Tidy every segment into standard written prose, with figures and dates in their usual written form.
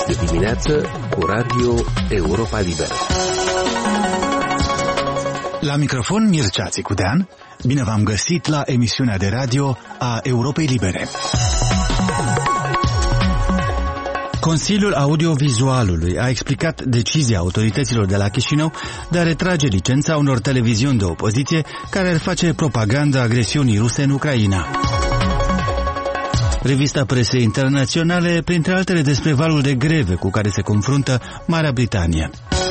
de dimineață cu Radio Europa Liberă. La microfon Mircea Țicudean, bine v-am găsit la emisiunea de radio a Europei Libere. Consiliul Audiovizualului a explicat decizia autorităților de la Chișinău de a retrage licența unor televiziuni de opoziție care ar face propaganda agresiunii ruse în Ucraina. Revista presei internaționale, printre altele, despre valul de greve cu care se confruntă Marea Britanie.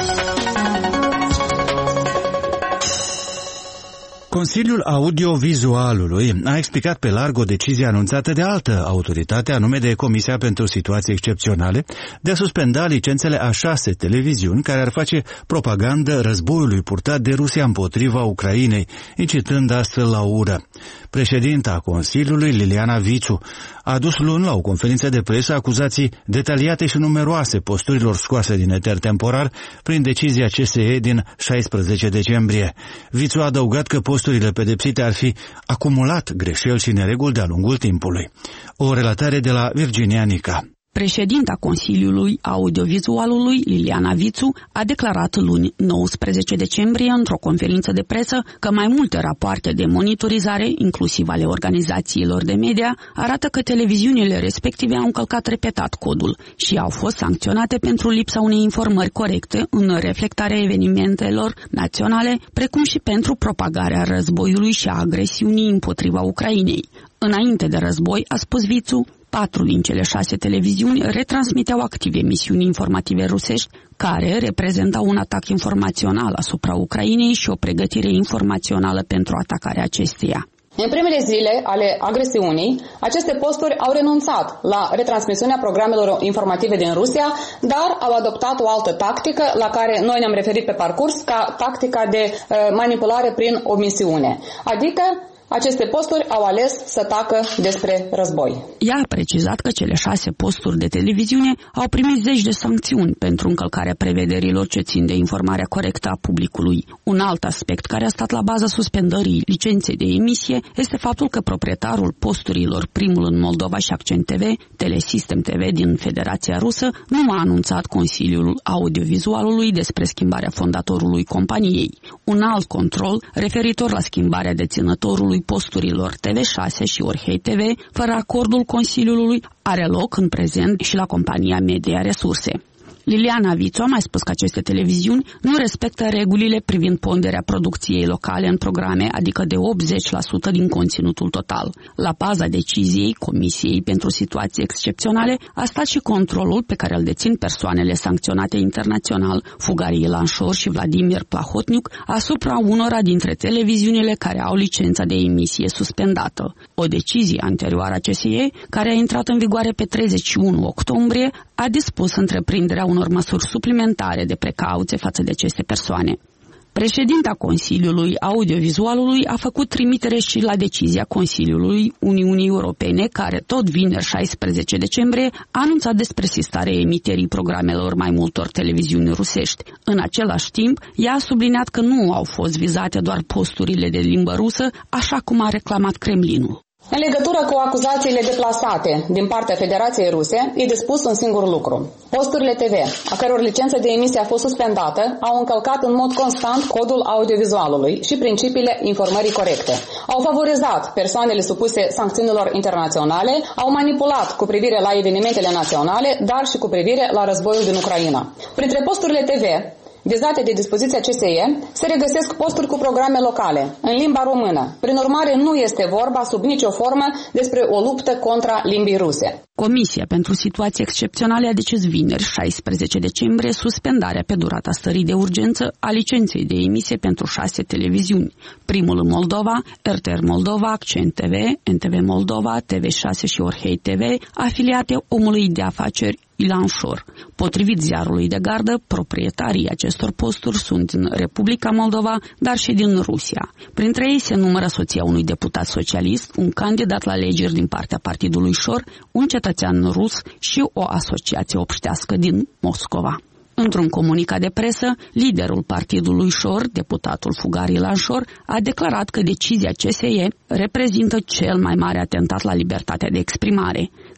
Consiliul Audiovizualului a explicat pe larg o decizie anunțată de altă autoritate, anume de Comisia pentru Situații Excepționale, de a suspenda licențele a 6 televiziuni care ar face propagandă războiului purtat de Rusia împotriva Ucrainei, incitând astfel la ură. Președinta Consiliului, Liliana Vițu, a adus luni la o conferință de presă acuzații detaliate și numeroase posturilor scoase din eter temporar prin decizia CSE din 16 decembrie. Vițu a adăugat că posturile pedepsite ar fi acumulat greșeli și nereguli de-a lungul timpului. O relatare de la Virginia Nica. Președinta Consiliului Audiovizualului, Liliana Vițu, a declarat luni 19 decembrie într-o conferință de presă că mai multe rapoarte de monitorizare, inclusiv ale organizațiilor de media, arată că televiziunile respective au încălcat repetat codul și au fost sancționate pentru lipsa unei informări corecte în reflectarea evenimentelor naționale, precum și pentru propagarea războiului și a agresiunii împotriva Ucrainei. Înainte de război, a spus Vițu, 4 din cele 6 televiziuni retransmiteau activ emisiuni informative rusești care reprezentau un atac informațional asupra Ucrainei și o pregătire informațională pentru atacarea acesteia. În primele zile ale agresiunii, aceste posturi au renunțat la retransmisiunea programelor informative din Rusia, dar au adoptat o altă tactică la care noi ne-am referit pe parcurs ca tactica de manipulare prin omisiune, adică aceste posturi au ales să tacă despre război. Ea a precizat că cele 6 posturi de televiziune au primit zeci de sancțiuni pentru încălcarea prevederilor ce țin de informarea corectă a publicului. Un alt aspect care a stat la baza suspendării licenței de emisie este faptul că proprietarul posturilor Primul în Moldova și Accent TV, Telesystem TV din Federația Rusă, nu a anunțat Consiliul Audiovizualului despre schimbarea fondatorului companiei. Un alt control referitor la schimbarea deținătorului posturilor TV6 și Orhei TV, fără acordul Consiliului, are loc în prezent și la compania Media Resurse. Liliana Vițu a mai spus că aceste televiziuni nu respectă regulile privind ponderea producției locale în programe, adică de 80% din conținutul total. La baza deciziei Comisiei pentru Situații Excepționale a stat și controlul pe care îl dețin persoanele sancționate internațional, Fugari Ilanșor și Vladimir Plahotniuc, asupra unora dintre televiziunile care au licența de emisie suspendată. O decizie anterioară a CSE, care a intrat în vigoare pe 31 octombrie, a dispus întreprinderea unor măsuri suplimentare de precauție față de aceste persoane. Președinta Consiliului Audiovizualului a făcut trimitere și la decizia Consiliului Uniunii Europene, care tot vineri 16 decembrie a anunțat despre sistarea emiterii programelor mai multor televiziuni rusești. În același timp, ea a subliniat că nu au fost vizate doar posturile de limbă rusă, așa cum a reclamat Kremlinul. În legătură cu acuzațiile deplasate din partea Federației Ruse, e de spus un singur lucru. Posturile TV, a căror licență de emisie a fost suspendată, au încălcat în mod constant codul audiovizualului și principiile informării corecte. Au favorizat persoanele supuse sancțiunilor internaționale, au manipulat cu privire la evenimentele naționale, dar și cu privire la războiul din Ucraina. Printre posturile TV vizate de dispoziția CSE, se regăsesc posturi cu programe locale, în limba română. Prin urmare, nu este vorba sub nicio formă despre o luptă contra limbii ruse. Comisia pentru Situații Excepționale a decis vineri, 16 decembrie, suspendarea pe durata stării de urgență a licenței de emisie pentru 6 televiziuni. Primul în Moldova, RTR Moldova, Accent TV, NTV Moldova, TV6 și Orhei TV, afiliate omului de afaceri Ilanșor. Potrivit ziarului de gardă, proprietarii acestor posturi sunt din Republica Moldova, dar și din Rusia. Printre ei se numără soția unui deputat socialist, un candidat la alegeri din partea partidului Șor, un cetățean rus și o asociație obștească din Moscova. Într-un comunicat de presă, liderul partidului Șor, deputatul Fugari Ilanșor, a declarat că decizia CSE reprezintă cel mai mare atentat la libertatea de exprimare.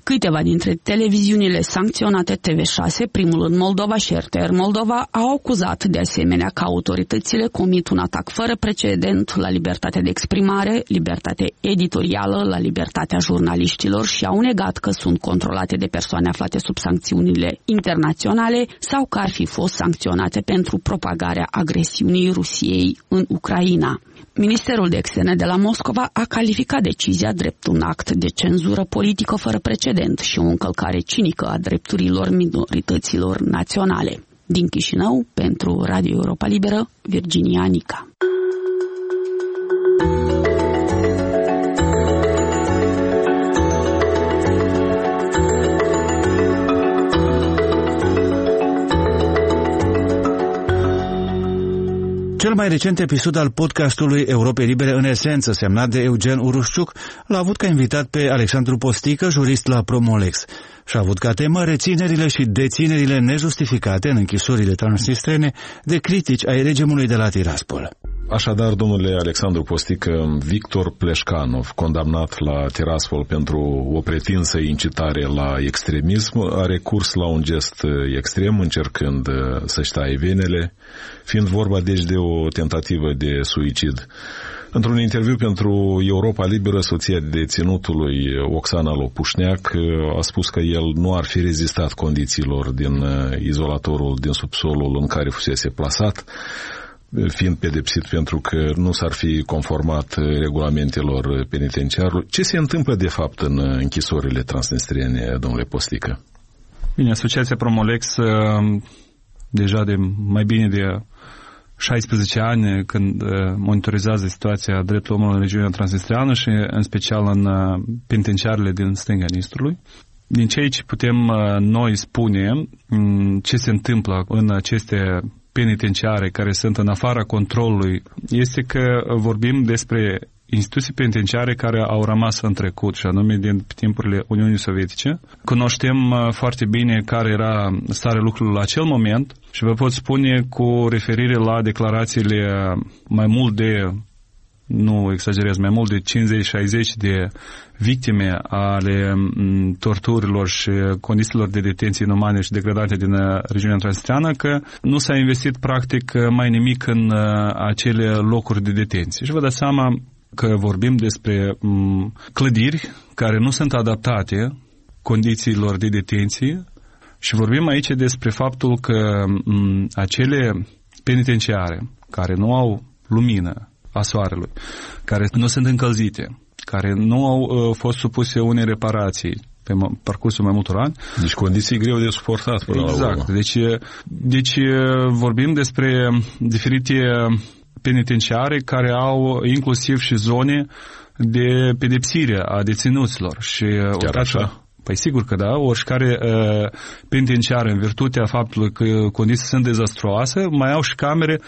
Câteva dintre televiziunile sancționate TV6, primul în Moldova și RTR Moldova, au acuzat de asemenea că autoritățile comit un atac fără precedent la libertatea de exprimare, libertatea editorială, la libertatea jurnaliștilor și au negat că sunt controlate de persoane aflate sub sancțiunile internaționale sau că ar fi fost sancționate pentru propagarea agresiunii Rusiei în Ucraina. Ministerul de Externe de la Moscova a calificat decizia drept un act de cenzură politică fără precedent și o încălcare cinică a drepturilor minorităților naționale. Din Chișinău, pentru Radio Europa Liberă, Virginia Nica. Cel mai recent episod al podcastului Europei Libere în esență, semnat de Eugen Urușciuc, l-a avut ca invitat pe Alexandru Postică, jurist la Promolex, și a avut ca temă reținerile și deținerile nejustificate în închisorile transnistrene de critici ai regimului de la Tiraspol. Așadar, domnule Alexandru Postică, Victor Pleșcanov, condamnat la Tiraspol pentru o pretinsă incitare la extremism, a recurs la un gest extrem, încercând să-și taie venele, fiind vorba deci de o tentativă de suicid. Într-un interviu pentru Europa Liberă, soția deținutului Oxana Lopușneac a spus că el nu ar fi rezistat condițiilor din izolatorul din subsolul în care fusese plasat, fiind pedepsit pentru că nu s-ar fi conformat regulamentelor penitenciarului. Ce se întâmplă de fapt în închisorile transnistriene, domnule Postică? Bine, Asociația Promolex deja de mai bine de 16 ani când monitorizează situația drepturilor omului în regiunea transnistreană și în special în penitenciarele din stânga Nistrului. Din ceea ce putem noi spune ce se întâmplă în aceste penitenciare care sunt în afara controlului, este că vorbim despre instituții penitenciare care au rămas în trecut, și anume din timpurile Uniunii Sovietice. Cunoștem foarte bine care era starea lucrurilor la acel moment și vă pot spune cu referire la declarațiile mai mult de, nu exagerez, mai mult de 50-60 de victime ale torturilor și condițiilor de detenție inumane și degradate din regiunea transnistreană, că nu s-a investit practic mai nimic în acele locuri de detenție. Și vă dați seama că vorbim despre clădiri care nu sunt adaptate condițiilor de detenție și vorbim aici despre faptul că acele penitenciare care nu au lumină a soarelui, care nu sunt încălzite, care nu au fost supuse unei reparații pe parcursul mai multor ani. Deci condiții greu de suportat până la urmă. Exact. Deci vorbim despre diferite penitenciare care au inclusiv și zone de pedepsire a deținuților. Și chiar așa? Păi sigur că da, oricare penitenciare, în virtutea faptului că condiții sunt dezastruoase, mai au și camere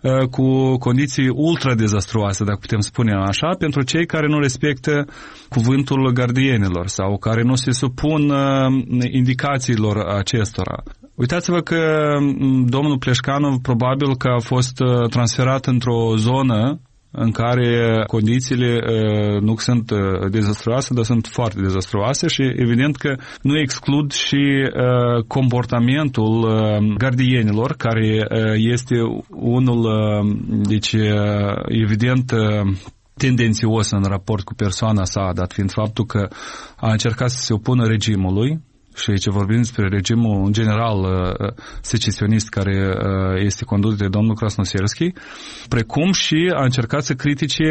cu condiții ultra dezastruoase, dacă putem spune așa, pentru cei care nu respectă cuvântul gardienilor sau care nu se supun indicațiilor acestora. Uitați-vă că domnul Pleșcanov probabil că a fost transferat într-o zonă în care condițiile nu sunt dezastruoase, dar sunt foarte dezastruoase și evident că nu exclud și comportamentul gardienilor, care este unul, deci evident, tendențios în raport cu persoana sa, dat fiind faptul că a încercat să se opună regimului. Și aici vorbim despre regimul în general secesionist care este condus de domnul Krasnoselski, precum și a încercat să critique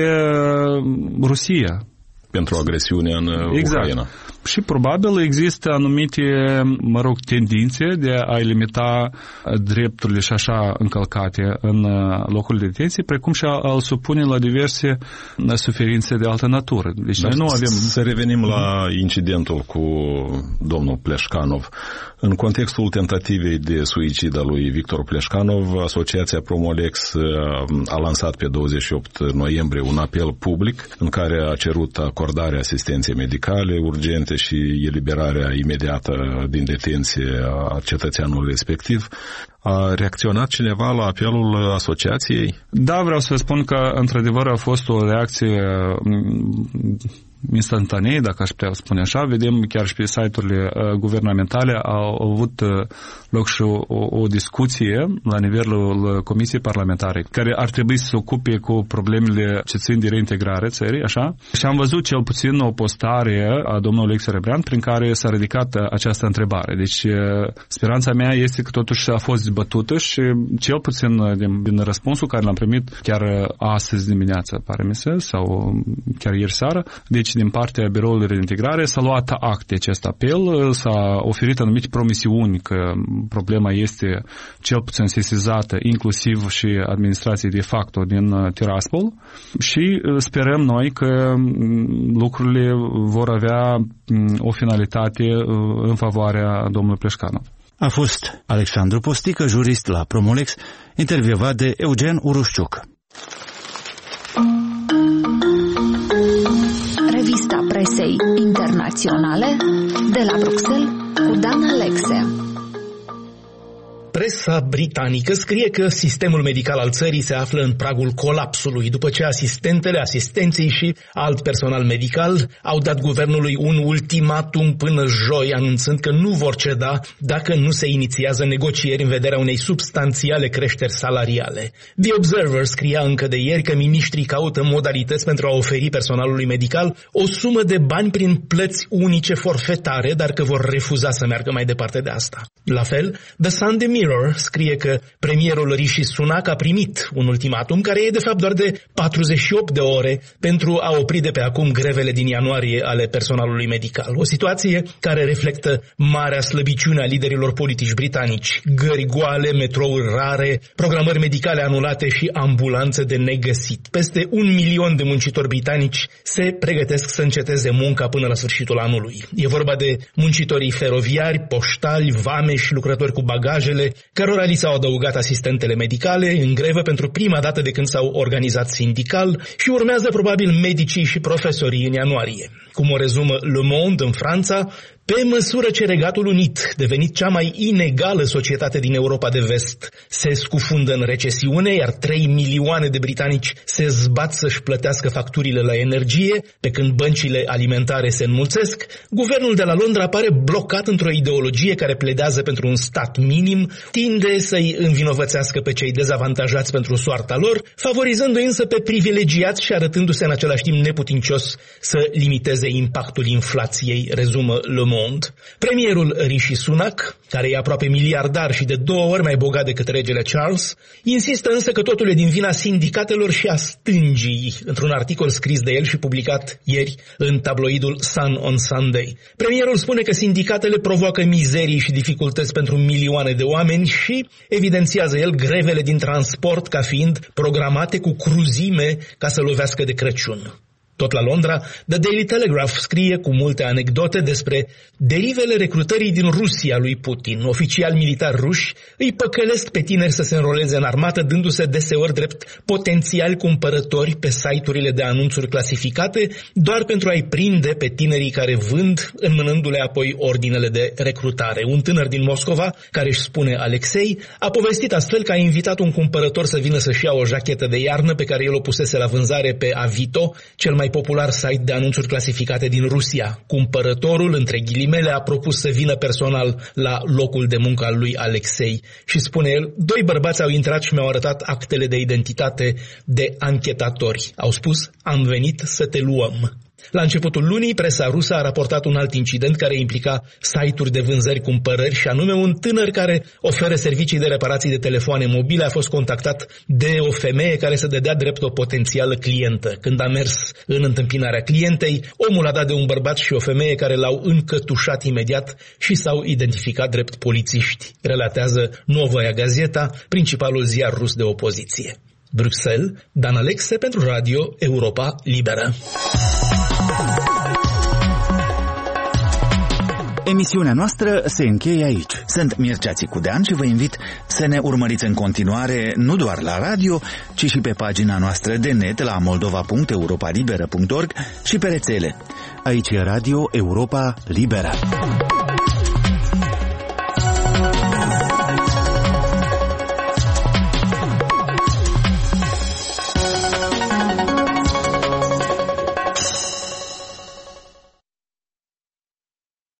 Rusia. Pentru agresiunea în Ucraina. Și probabil există anumite, tendințe de a limita drepturile și așa încălcate în locul de detenție, precum și a-l supune la diverse suferințe de altă natură. Deci noi nu avem... Să revenim la incidentul cu domnul Pleșcanov. În contextul tentativei de suicid a lui Victor Pleșcanov, Asociația Promolex a lansat pe 28 noiembrie un apel public în care a cerut acordarea asistenței medicale urgente și eliberarea imediată din detenție a cetățeanului respectiv. A reacționat cineva la apelul asociației? Da, vreau să spun că într-adevăr a fost o reacție instantanee, dacă aș putea spune așa. Vedem chiar și pe site-urile guvernamentale au avut loc și o discuție la nivelul Comisiei Parlamentare, care ar trebui să se ocupe cu problemele ce țin de reintegrare țării, așa? Și am văzut cel puțin o postare a domnului Oleksiy Rebrean prin care s-a ridicat această întrebare. Deci speranța mea este că totuși a fost dezbătută și cel puțin din răspunsul care l-am primit chiar astăzi dimineața, pare mi se, sau chiar ieri seară, deci din partea Biroului de Reintegrare s-a luat act de acest apel, s-a oferit anumite promisiuni că problema este cel puțin sesizată, inclusiv și administrației de facto din Tiraspol, și sperăm noi că lucrurile vor avea o finalitate în favoarea domnului Pleșcanov. A fost Alexandru Postică, jurist la Promolex, intervievat de Eugen Urușciuc. Revista presei internaționale de la Bruxelles cu Dan Alexe. Presa britanică scrie că sistemul medical al țării se află în pragul colapsului, după ce asistenții și alt personal medical au dat guvernului un ultimatum până joi, anunțând că nu vor ceda dacă nu se inițiază negocieri în vederea unei substanțiale creșteri salariale. The Observer scria încă de ieri că miniștrii caută modalități pentru a oferi personalului medical o sumă de bani prin plăți unice forfetare, dar că vor refuza să meargă mai departe de asta. La fel, The Sunday Mirror scrie că premierul Rishi Sunak a primit un ultimatum care e de fapt doar de 48 de ore pentru a opri de pe acum grevele din ianuarie ale personalului medical. O situație care reflectă marea slăbiciune a liderilor politici britanici. Gări goale, metrouri rare, programări medicale anulate și ambulanțe de negăsit. Peste 1 milion de muncitori britanici se pregătesc să înceteze munca până la sfârșitul anului. E vorba de muncitorii feroviari, poștali, vame și lucrători cu bagajele, cărora li s-au adăugat asistentele medicale în grevă pentru prima dată de când s-au organizat sindical și urmează probabil medicii și profesorii în ianuarie. Cum o rezumă Le Monde în Franța, pe măsură ce Regatul Unit, devenit cea mai inegală societate din Europa de Vest, se scufundă în recesiune, iar 3 milioane de britanici se zbat să-și plătească facturile la energie, pe când băncile alimentare se înmulțesc, guvernul de la Londra pare blocat într-o ideologie care pledează pentru un stat minim, tinde să-i învinovățească pe cei dezavantajați pentru soarta lor, favorizându-i însă pe privilegiați și arătându-se în același timp neputincios să limiteze impactul inflației, rezumă Le Monde. Premierul Rishi Sunak, care e aproape miliardar și de 2 ori mai bogat decât regele Charles, insistă însă că totul e din vina sindicatelor și a stângii, într-un articol scris de el și publicat ieri în tabloidul Sun on Sunday. Premierul spune că sindicatele provoacă mizerii și dificultăți pentru milioane de oameni și evidențiază el grevele din transport ca fiind programate cu cruzime ca să lovească de Crăciun. Tot la Londra, The Daily Telegraph scrie cu multe anecdote despre derivele recrutării din Rusia lui Putin. Oficiali militari ruși îi păcălesc pe tineri să se înroleze în armată, dându-se deseori drept potențiali cumpărători pe site-urile de anunțuri clasificate, doar pentru a-i prinde pe tinerii care vând, înmânându-le apoi ordinele de recrutare. Un tânăr din Moscova, care își spune Alexei, a povestit astfel că a invitat un cumpărător să vină să-și ia o jachetă de iarnă pe care el o pusese la vânzare pe Avito, cel mai popular site de anunțuri clasificate din Rusia. Cumpărătorul, între ghilimele, a propus să vină personal la locul de muncă al lui Alexei și spune el, 2 bărbați au intrat și mi-au arătat actele de identitate de anchetatori. Au spus, am venit să te luăm. La începutul lunii, presa rusă a raportat un alt incident care implica site-uri de vânzări-cumpărări și anume un tânăr care oferă servicii de reparații de telefoane mobile a fost contactat de o femeie care se dădea drept o potențială clientă. Când a mers în întâmpinarea clientei, omul a dat de un bărbat și o femeie care l-au încătușat imediat și s-au identificat drept polițiști, relatează Novoia Gazeta, principalul ziar rus de opoziție. Bruxelles, Dan Alexe pentru Radio Europa Liberă. Emisiunea noastră se încheie aici. Sunt Mircea Țicudean și vă invit să ne urmăriți în continuare nu doar la radio, ci și pe pagina noastră de net la moldova.europalibera.org și pe rețele. Aici e Radio Europa Liberă.